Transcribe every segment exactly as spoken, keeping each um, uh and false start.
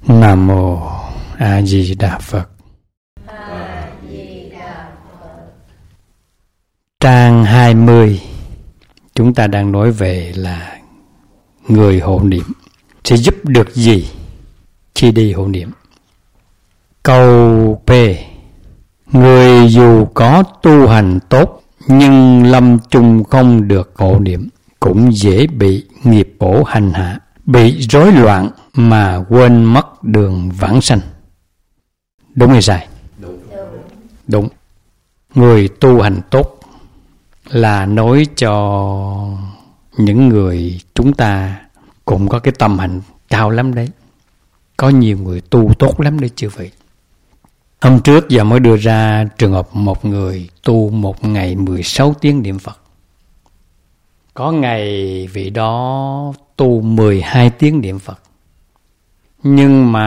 Nam Mô A Di Đà Phật. Trang hai mươi, chúng ta đang nói về là người hộ niệm sẽ giúp được gì khi đi hộ niệm. Câu P: người dù có tu hành tốt nhưng lâm chung không được hộ niệm cũng dễ bị nghiệp khổ hành hạ, bị rối loạn mà quên mất đường vãng sanh. Đúng hay sai? Đúng. Đúng. Người tu hành tốt là nói cho những người chúng ta cũng có cái tâm hành cao lắm đấy. Có nhiều người tu tốt lắm đấy chưa vậy. Hôm trước giờ mới đưa ra trường hợp một người tu một ngày mười sáu tiếng niệm Phật. Có ngày vị đó tu mười hai tiếng niệm Phật. Nhưng mà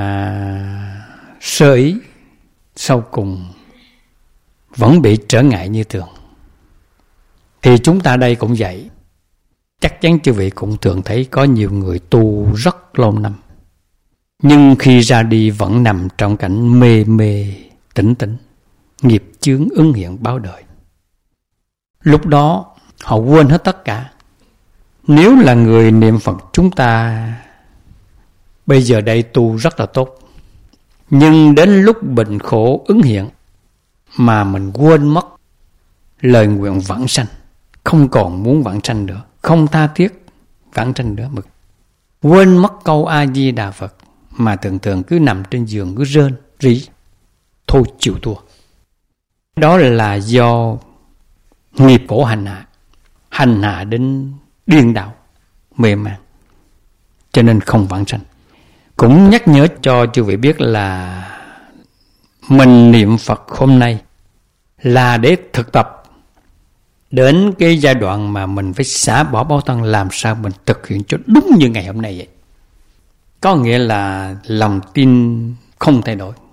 sơ ý sau cùng vẫn bị trở ngại như thường. Thì chúng ta đây cũng vậy. Chắc chắn chư vị cũng thường thấy có nhiều người tu rất lâu năm, nhưng khi ra đi vẫn nằm trong cảnh mê mê tỉnh tỉnh, nghiệp chướng ứng hiện báo đời. Lúc đó họ quên hết tất cả. Nếu là người niệm Phật chúng ta bây giờ đây tu rất là tốt, nhưng đến lúc bệnh khổ ứng hiện mà mình quên mất lời nguyện vãng sanh, không còn muốn vãng sanh nữa, không tha thiết vãng sanh nữa, mà quên mất câu A Di Đà Phật, mà thường thường cứ nằm trên giường cứ rên rỉ, thôi chịu thua. Đó là do nghiệp khổ hành hạ, hành hạ đến điên đảo, mê man, cho nên không vãng sanh. Cũng nhắc nhớ cho chư vị biết là mình niệm Phật hôm nay là để thực tập đến cái giai đoạn mà mình phải xả bỏ báo thân, làm sao mình thực hiện cho đúng như ngày hôm nay vậy. Có nghĩa là lòng tin không thay đổi,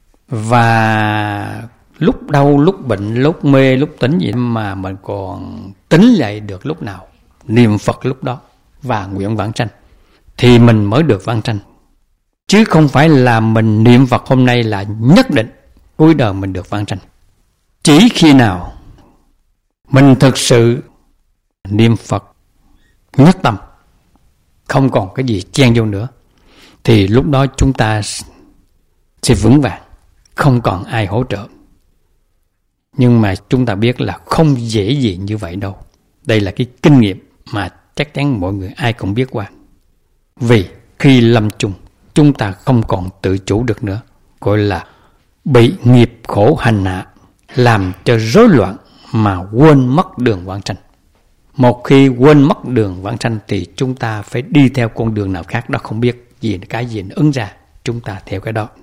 và lúc đau, lúc bệnh, lúc mê, lúc tỉnh gì mà mình còn tỉnh lại được lúc nào, niệm Phật lúc đó và nguyện vãng sanh, thì mình mới được vãng sanh. Chứ không phải là mình niệm Phật hôm nay là nhất định cuối đời mình được vãng sanh. Chỉ khi nào mình thực sự niệm Phật nhất tâm, không còn cái gì chen vô nữa, thì lúc đó chúng ta sẽ vững vàng, không còn ai hỗ trợ. Nhưng mà chúng ta biết là không dễ gì như vậy đâu. Đây là cái kinh nghiệm mà chắc chắn mọi người ai cũng biết qua. Vì khi lâm chung, chúng ta không còn tự chủ được nữa, gọi là bị nghiệp khổ hành hạ, làm cho rối loạn mà quên mất đường vãng sanh. Một khi quên mất đường vãng sanh thì chúng ta phải đi theo con đường nào khác đó không biết gì, cái gì nó ứng ra, chúng ta theo cái đó.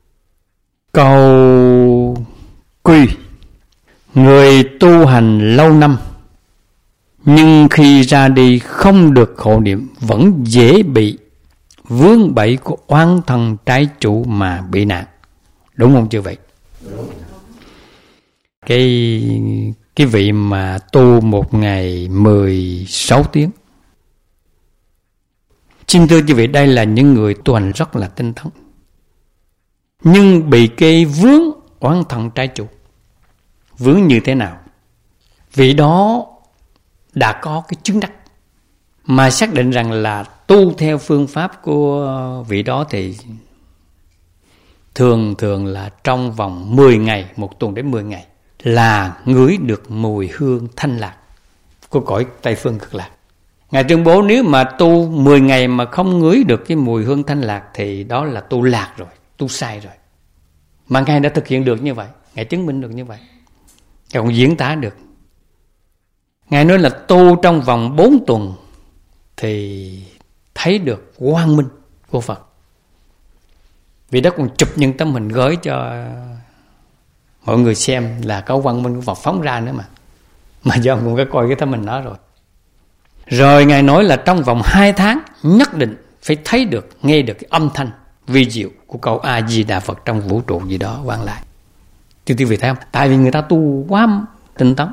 Câu Quy: người tu hành lâu năm nhưng khi ra đi không được hộ niệm vẫn dễ bị vướng bẫy của oán thân trái chủ mà bị nạn. Đúng không chưa vậy? Đúng. Cái, cái vị mà tu một ngày mười sáu tiếng, xin thưa quý vị, đây là những người tu hành rất là tinh tấn, nhưng bị cái vướng oán thân trái chủ. Vướng như thế nào? Vị đó đã có cái chứng đắc, mà xác định rằng là tu theo phương pháp của vị đó thì thường thường là trong vòng mười ngày, một tuần đến mười ngày là ngửi được mùi hương thanh lạc của cõi Tây Phương Cực Lạc. Ngài tuyên bố nếu mà tu mười ngày mà không ngửi được cái mùi hương thanh lạc thì đó là tu lạc rồi, tu sai rồi. Mà Ngài đã thực hiện được như vậy, Ngài chứng minh được như vậy, Ngài còn diễn tả được. Ngài nói là tu trong vòng bốn tuần thì thấy được quang minh của Phật. Vì đó còn chụp những tấm hình gửi cho mọi người xem là có quang minh của Phật phóng ra nữa mà. Mà giờ cũng có coi cái tấm hình đó rồi. Rồi Ngài nói là trong vòng hai tháng nhất định phải thấy được, nghe được cái âm thanh vi diệu của câu A Di Đà Phật trong vũ trụ gì đó vang lại. Thì quý vị thấy không? Tại vì người ta tu quá tinh tấn,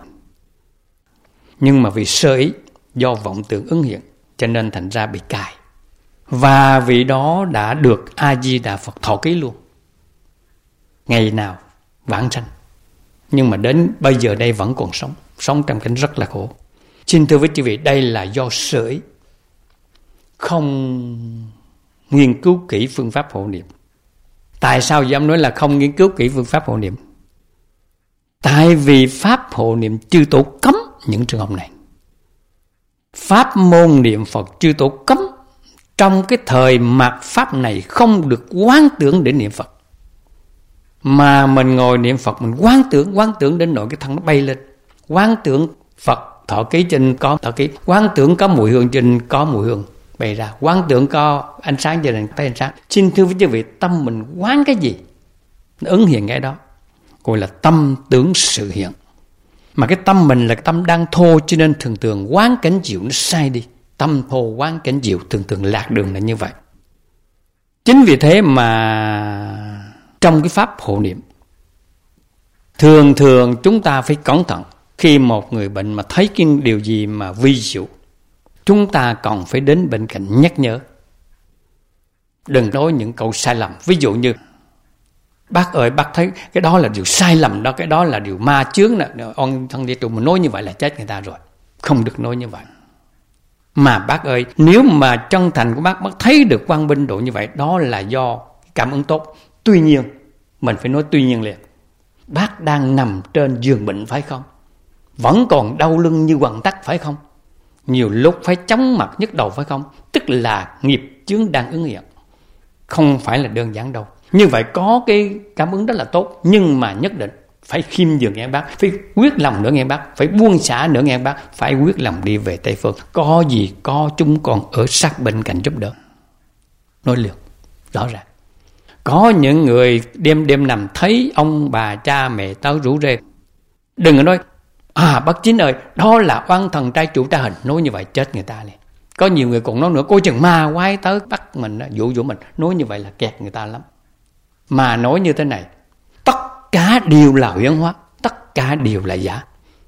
nhưng mà vì sơ ý, do vọng tưởng ứng hiện, cho nên thành ra bị cài. Và vị đó đã được A-di-đà Phật thọ ký luôn. Ngày nào vãng sanh. Nhưng mà đến bây giờ đây vẫn còn sống. Sống trong cảnh rất là khổ. Xin thưa với quý vị, đây là do sởi không nghiên cứu kỹ phương pháp hộ niệm. Tại sao dám nói là không nghiên cứu kỹ phương pháp hộ niệm? Tại vì pháp hộ niệm chư tổ cấm những trường hợp này. Pháp môn niệm Phật chư tổ cấm trong cái thời mạt pháp này không được quán tưởng để niệm Phật. Mà mình ngồi niệm Phật, mình quán tưởng, quán tưởng đến nỗi cái thân nó bay lên. Quán tưởng Phật thọ ký trên có thọ ký, quán tưởng có mùi hương trên có mùi hương bày ra, quán tưởng có ánh sáng trên thấy ánh sáng. Xin thưa với quý vị, tâm mình quán cái gì nó ứng hiện cái đó, gọi là tâm tưởng sự hiện. Mà cái tâm mình là cái tâm đang thô, cho nên thường thường quán cảnh diệu nó sai đi. Tâm thô quán cảnh diệu thường thường lạc đường là như vậy. Chính vì thế mà trong cái pháp hộ niệm, thường thường chúng ta phải cẩn thận. Khi một người bệnh mà thấy cái điều gì mà vi diệu, chúng ta còn phải đến bên cạnh nhắc nhở. Đừng nói những câu sai lầm. Ví dụ như bác ơi, bác thấy cái đó là điều sai lầm đó, cái đó là điều ma chướng nè, ông thân địa trụ mà nói như vậy là chết người ta rồi. Không được nói như vậy. Mà bác ơi, nếu mà chân thành của bác, bác thấy được quang minh độ như vậy, đó là do cảm ứng tốt. Tuy nhiên, mình phải nói tuy nhiên liền. Bác đang nằm trên giường bệnh phải không? Vẫn còn đau lưng như quằn tắc phải không? Nhiều lúc phải chóng mặt nhức đầu phải không? Tức là nghiệp chướng đang ứng hiện. Không phải là đơn giản đâu. Như vậy có cái cảm ứng rất là tốt, nhưng mà nhất định phải khiêm nhường nghe bác, phải quyết lòng nữa nghe bác, phải buông xả nữa nghe bác, phải quyết lòng đi về Tây Phương. Có gì có chúng còn ở sát bên cạnh giúp đỡ. Nói liền, rõ ràng. Có những người đêm đêm nằm thấy ông bà cha mẹ tới rủ rê. Đừng có nói, à bác Chính ơi, đó là oan thần trai chủ tra hình. Nói như vậy chết người ta liền. Có nhiều người còn nói nữa, coi chừng ma quái tới bắt mình, dụ dỗ mình. Nói như vậy là kẹt người ta lắm. Mà nói như thế này, tất cả đều là huyễn hóa, tất cả đều là giả.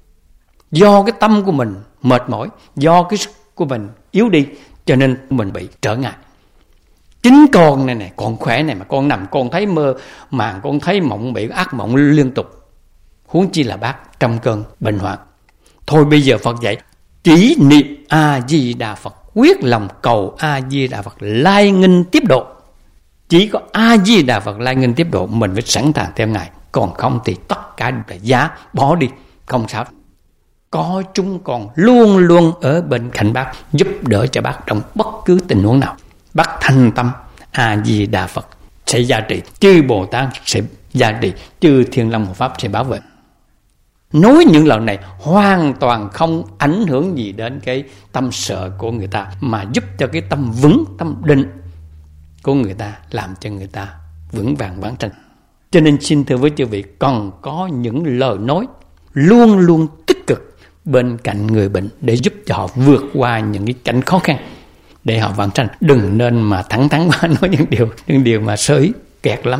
Do cái tâm của mình mệt mỏi, do cái sức của mình yếu đi, cho nên mình bị trở ngại. Chính con này này, con khỏe này mà con nằm, con thấy mơ màng, con thấy mộng, bị ác mộng liên tục. Huống chi là bác trong cơn bệnh hoạn. Thôi bây giờ Phật dạy, chỉ niệm A-di-đà Phật, quyết lòng cầu A-di-đà Phật lai nghinh tiếp độ. Chỉ có A-di-đà Phật lai nghinh tiếp độ, mình phải sẵn sàng theo Ngài. Còn không thì tất cả đều là giá, bỏ đi, không sao. Có chúng còn luôn luôn ở bên cạnh bác, giúp đỡ cho bác trong bất cứ tình huống nào. Bác thành tâm, A-di-đà Phật sẽ gia trị, chư Bồ Tát sẽ gia trị, chư Thiên Long Hộ Pháp sẽ bảo vệ. Nói những lời này hoàn toàn không ảnh hưởng gì đến cái tâm sợ của người ta, mà giúp cho cái tâm vững, tâm định của người ta, làm cho người ta vững vàng vãng sanh. Cho nên xin thưa với chư vị, còn có những lời nói luôn luôn tích cực bên cạnh người bệnh để giúp cho họ vượt qua những cái cảnh khó khăn để họ vãng sanh. Đừng nên mà thẳng thắn quá nói những điều những điều mà sới kẹt lắm.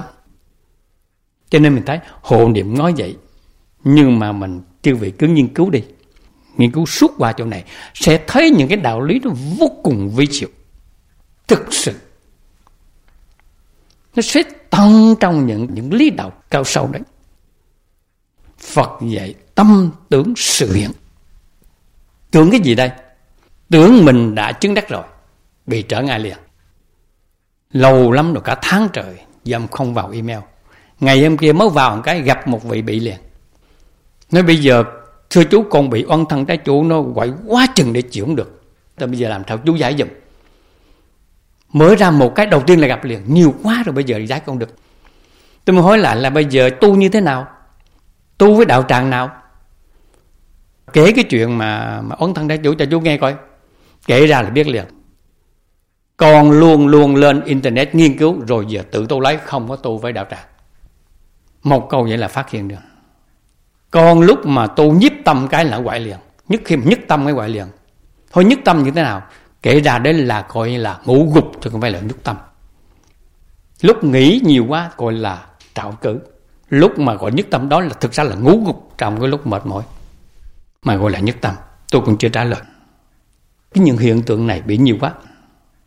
Cho nên mình thấy hộ niệm nói vậy, nhưng mà mình chư vị cứ nghiên cứu đi, nghiên cứu suốt qua chỗ này sẽ thấy những cái đạo lý nó vô cùng vi diệu. Thực sự nó sẽ tận trong những những lý đạo cao sâu đấy. Phật dạy tâm tưởng sự hiện. Tưởng cái gì đây? Tưởng mình đã chứng đắc rồi, bị trở ngại liền. Lâu lắm rồi, cả tháng trời dâm không vào email. Ngày hôm kia mới vào một cái gặp một vị bị liền. Nói bây giờ thưa chú, con bị oan thân trái chủ nó quậy quá chừng để chịu không được. Tôi bây giờ làm sao chú giải giùm. Mới ra một cái đầu tiên là gặp liền, nhiều quá rồi bây giờ giải con được. Tôi mới hỏi lại là bây giờ tu như thế nào? Tu với đạo tràng nào? Kể cái chuyện mà, mà oan thân trái chủ cho chú nghe coi. Kể ra là biết liền. Con luôn luôn lên internet nghiên cứu, rồi giờ tự tu lấy, không có tu với đạo tràng. Một câu vậy là phát hiện được. Còn lúc mà tu nhiếp tâm cái là quậy liền. Nhất khi mà nhất tâm cái quậy liền. Thôi nhất tâm như thế nào? Kể ra đấy là coi như là ngủ gục, chứ không phải là nhất tâm. Lúc nghĩ nhiều quá gọi là trạo cử. Lúc mà gọi nhất tâm đó là thực ra là ngủ gục trong cái lúc mệt mỏi, mà gọi là nhất tâm. Tôi cũng chưa trả lời. Cái những hiện tượng này bị nhiều quá.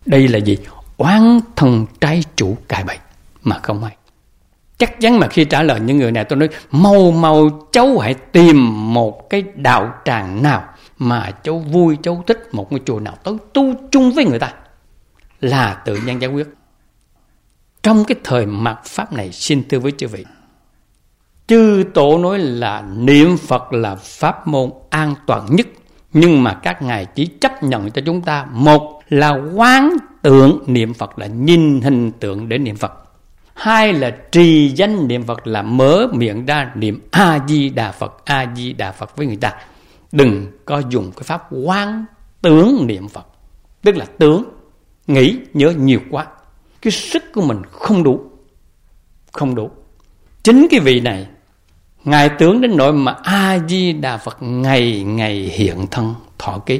Đây là gì? Oán thân trái chủ cài bẫy mà không hay. Chắc chắn mà khi trả lời những người này, tôi nói mau mau cháu hãy tìm một cái đạo tràng nào mà cháu vui, cháu thích, một ngôi chùa nào tới tu chung với người ta là tự nhiên giải quyết. Trong cái thời mạt Pháp này, xin thưa với chư vị, chư tổ nói là niệm Phật là pháp môn an toàn nhất, nhưng mà các ngài chỉ chấp nhận cho chúng ta một là quán tưởng niệm Phật, là nhìn hình tượng để niệm Phật. Hai là trì danh niệm Phật, là mở miệng ra niệm A-di-đà Phật, A-di-đà Phật với người ta. Đừng có dùng cái pháp quán tưởng niệm Phật, tức là tưởng, nghĩ, nhớ nhiều quá. Cái sức của mình không đủ, không đủ. Chính cái vị này, ngài tưởng đến nỗi mà A-di-đà Phật ngày ngày hiện thân thọ ký.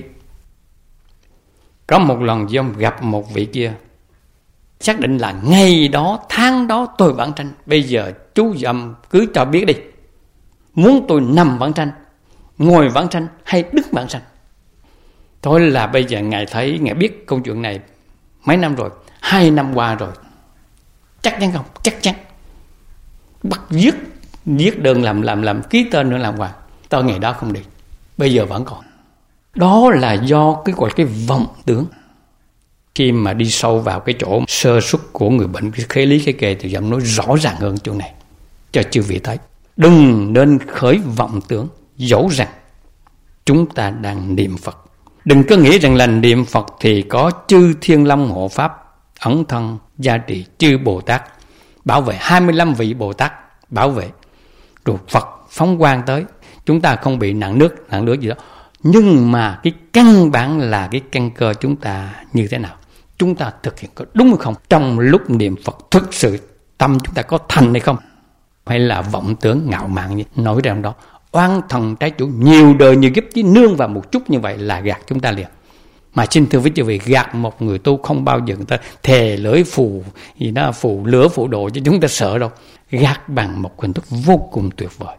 Có một lần ông gặp một vị kia, xác định là ngày đó, tháng đó tôi vãng sanh. Bây giờ chú dầm cứ cho biết đi, muốn tôi nằm vãng sanh, ngồi vãng sanh hay đứng vãng sanh. Thôi là bây giờ ngài thấy, ngài biết câu chuyện này mấy năm rồi, hai năm qua rồi. Chắc chắn không? Chắc chắn. Bắt viết viết đơn làm làm làm ký tên nữa làm hoàng. Tới ngày đó không đi, bây giờ vẫn còn. Đó là do cái gọi cái vọng tưởng. Khi mà đi sâu vào cái chỗ sơ xuất của người bệnh, cái khế lý cái kề, thì dám nói rõ ràng hơn chỗ này cho chư vị thấy. Đừng nên khởi vọng tưởng, dẫu rằng chúng ta đang niệm Phật. Đừng có nghĩ rằng là niệm Phật thì có chư Thiên Long hộ pháp ẩn thân gia trì, chư Bồ Tát bảo vệ, hai mươi lăm vị Bồ Tát bảo vệ, rồi Phật phóng quang tới, chúng ta không bị nặng nước, nặng nước gì đó. Nhưng mà cái căn bản là cái căn cơ chúng ta như thế nào? Chúng ta thực hiện có đúng hay không? Trong lúc niệm Phật thực sự tâm chúng ta có thành hay không? Hay là vọng tưởng ngạo mạn như nói ra đó, oan thần trái chủ nhiều đời nhiều kiếp chỉ nương vào một chút như vậy là gạt chúng ta liền. Mà xin thưa với quý vị, gạt một người tu không bao giờ người ta thề lưỡi phù gì đó, phù lửa phù độ cho chúng ta sợ đâu. Gạt bằng một hình thức vô cùng tuyệt vời.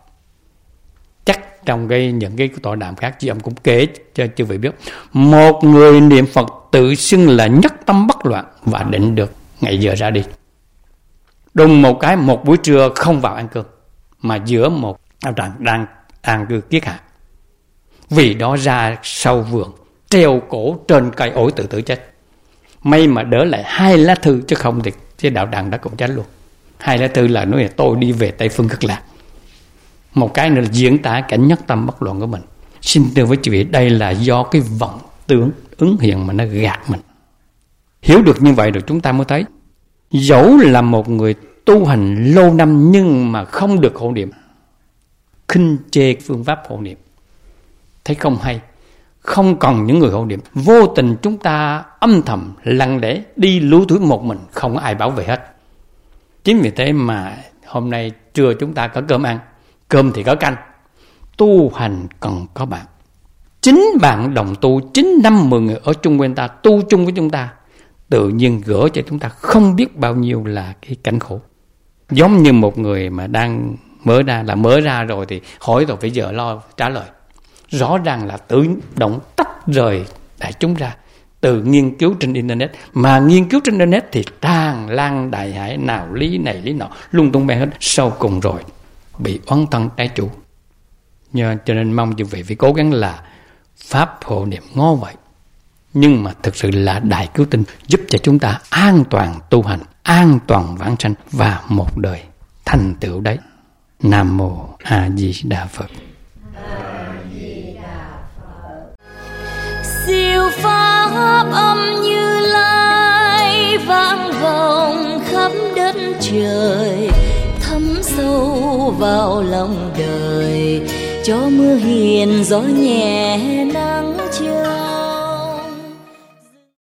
Chắc trong cái những cái tọa đàm khác chị ông cũng kể cho quý vị biết, một người niệm Phật tự xưng là nhất tâm bất loạn và định được ngày giờ ra đi. Đùng một cái, một buổi trưa không vào ăn cơm, mà giữa một đạo tràng đang an cư kiết hạ, vì đó ra sau vườn treo cổ trên cây ổi tự tử chết. May mà đỡ lại hai lá thư, chứ không thì cái đạo tràng đã cũng chết luôn. Hai lá thư là nói là tôi đi về Tây Phương Cực Lạc. Một cái nữa là diễn tả cảnh nhất tâm bất loạn của mình. Xin thưa với chị vị, đây là do cái vọng tưởng ứng hiện mà nó gạt mình. Hiểu được như vậy rồi chúng ta mới thấy, dẫu là một người tu hành lâu năm nhưng mà không được hộ niệm, khinh chê phương pháp hộ niệm, thấy không hay, không cần những người hộ niệm, vô tình chúng ta âm thầm lặng lẽ đi lú thúi một mình, không có ai bảo vệ hết. Chính vì thế mà hôm nay trưa chúng ta có cơm ăn, cơm thì có canh. Tu hành cần có bạn, chính bạn đồng tu, chính năm mười người ở chung quanh ta tu chung với chúng ta, tự nhiên gỡ cho chúng ta không biết bao nhiêu là cái cảnh khổ. Giống như một người mà đang mở ra, là mở ra rồi thì hỏi rồi, bây giờ lo trả lời. Rõ ràng là tự động tách rời đại chúng ra, từ nghiên cứu trên Internet. Mà nghiên cứu trên Internet thì tràn lan đại hải, nào lý này lý nọ, lung tung beng hết. Sau cùng rồi bị oán thân trái chủ. Nhờ, cho nên mong quý vị phải cố gắng là pháp hộ niệm ngó vậy, nhưng mà thực sự là đại cứu tinh, giúp cho chúng ta an toàn tu hành, an toàn vãng sanh và một đời thành tựu đấy. Nam mô A Di Đà Phật. Siêu pháp âm Như Lai vang vọng khắp đất trời, thấm sâu vào lòng đời, cho mưa hiền gió nhẹ nắng trời.